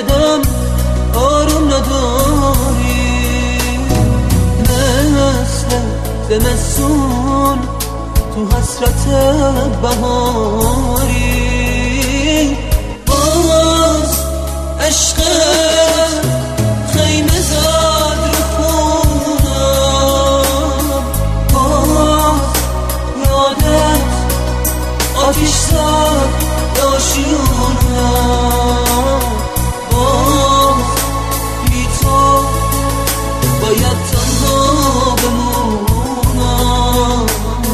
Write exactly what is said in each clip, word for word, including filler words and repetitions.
دم آروم نداری، مثل زمستون تو حسرت بهاری. باز عشقت خیمه زد رو خونم، باز یادت آتیش زد داشیونم، باز بی تو باید تنها بمونم.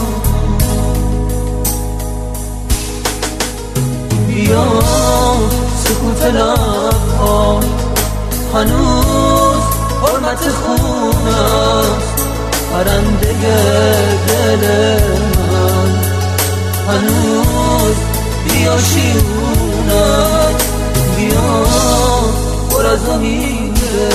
بیا سکوت لبها هنوز حرمت خون است، پرنده دل من هنوز بیا شیونم. بیا پر از امیده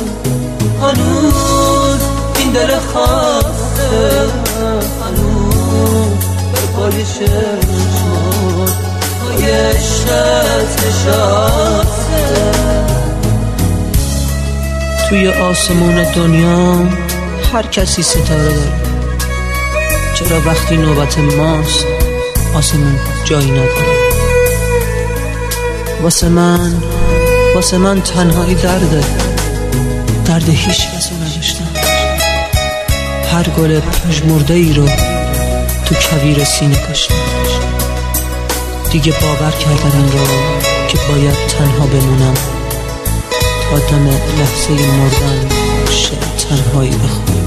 هنوز این دل خسته، هنوز بر پای چشمات پای عشقت نشسته. توی آسمون دنیا هر کسی ستاره داره، چرا وقتی نوبت ماست آسمون جایی نداره؟ واسه من واسه من تنهایی درده، درد هیچ کسو نداشتم. هر گل پژمرده ای رو تو کویر سینه کاشتم. دیگه باور کردم این رو که باید تنها بمونم تا دم لحظه مردن شعر تنهایی بخونم.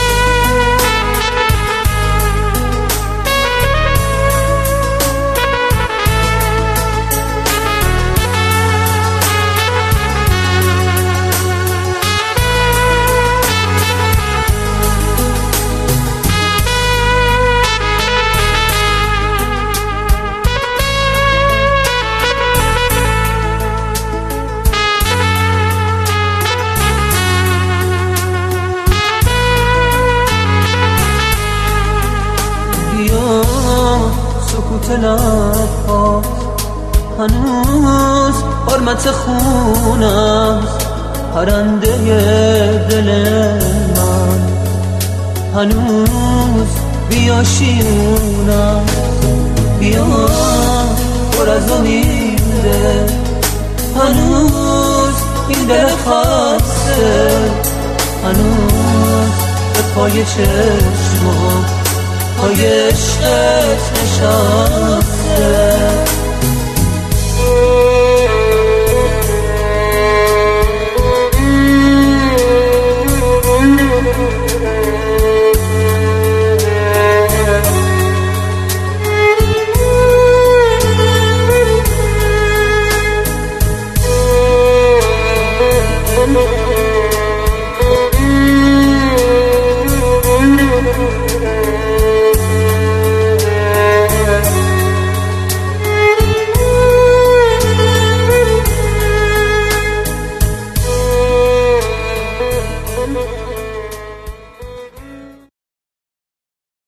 سکوت لبها هنوز حرمت خون است، پرنده دل من هنوز بیا شیون است. بیا پر از امیده هنوز این دل خسته، هنوز به پای چشمات پای عشقت نشسته.